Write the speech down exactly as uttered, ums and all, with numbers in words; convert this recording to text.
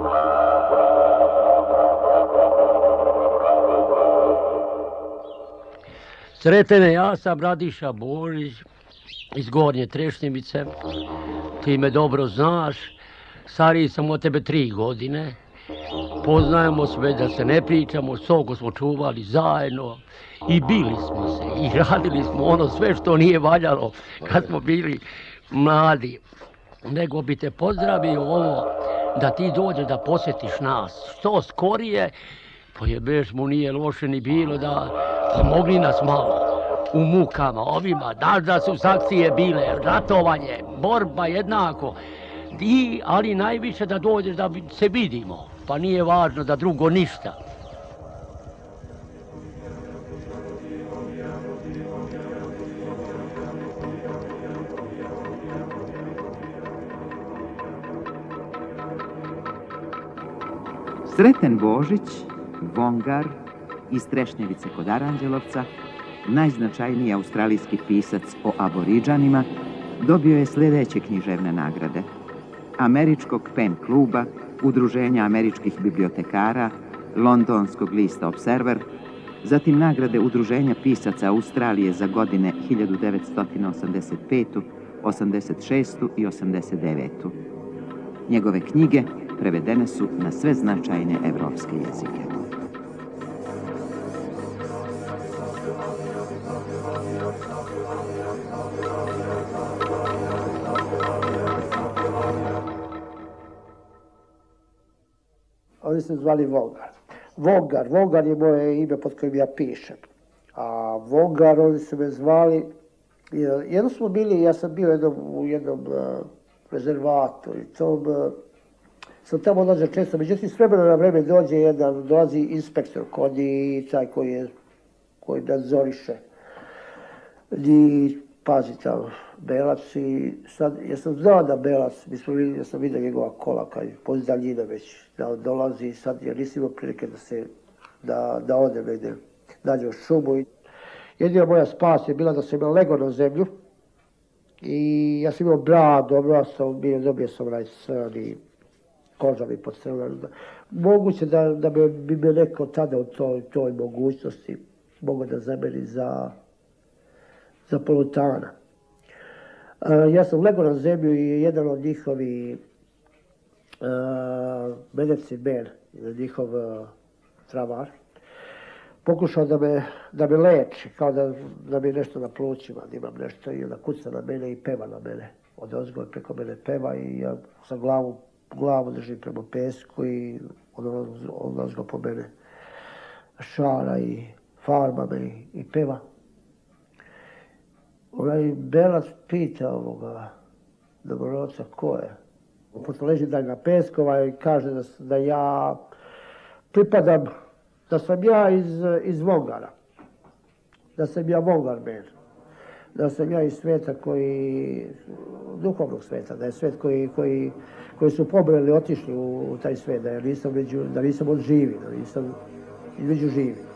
Sretene, ja sam Radiša Božić iz Gornje Trešnjevice. Ti me dobro znaš. Stariji sam od tebe tri godine. Poznajemo se već da se ne pričamo, soko smo čuvali zajedno i bili smo se i radili smo ono sve što nije valjalo kad smo bili mladi. Nego bi te pozdravio ovo da ti dođeš da posjetiš nas što skorije, pojebeš mu nije loše ni bilo da pomogli nas malo u mukama ovima, daš da su akcije bile, ratovanje, borba jednako, i, ali najviše da dođeš da se vidimo, pa nije važno da drugo ništa. Sreten Božić, Vongar, iz Trešnjevice kod Aranđelovca, najznačajniji australijski pisac o aboridžanima, dobio je sljedeće književne nagrade: Američkog Pen kluba, Udruženja američkih bibliotekara, Londonskog lista Observer, zatim nagrade Udruženja pisaca Australije za godine hiljadu devetsto osamdeset petu, osamdeset šestu i osamdeset devetu. Njegove knjige prevedene su na sve značajne evropske jezike. Oni se zvali Vongar. Vongar, Vongar je moje ime pod kojim ja pišem. A Vongar, oni su me zvali, jedno smo bili, ja sam bio jednom, u jednom uh, rezervatu i tom, uh, sam tamo odlažio često, međutim s vremena na vreme dođe jedan, dolazi inspektor kod i taj koji je, koji nadzoriše. I pazi tamo, Belac i sad, ja sam znao da Belac, mi smo vidjeli, ja sam vidio njegova kola kad je poz daljine već, da on dolazi i sad ja nisam imao prilike da se, da, da ode negdje, nađe u šumu. Jedina moja spas je bila da sam imao lego na zemlju i ja sam imao brad, dobro sam bio, dobio sam onaj crni, kožavi pod crnom. Moguće da, da bi, bi me neko tada u toj, toj mogućnosti mogao da zameni za za polutana. Uh, ja sam legao na zemlju i jedan od njihovi uh, medicine man, njihov uh, travar, pokušao da me, da me leči, kao da, da mi nešto na plućima, da imam nešto i onda kuca na mene i peva na mene. Od ozgo preko mene peva i ja sa glavu, glavu držim prema pesku i on, on ozgo po mene šara i farba me i, i peva. Onaj Belac pita ovoga Dobrorovca ko je. Pošto leži dalje na peskova i kaže da, da ja pripadam, da sam ja iz, iz Vongara. Da sam ja Vongar man. Da sam ja iz sveta koji, duhovnog sveta, da je svet koji, koji, koji su pobrali, otišli u, u taj svet, da ja nisam, među, da nisam od živi, da nisam između živi.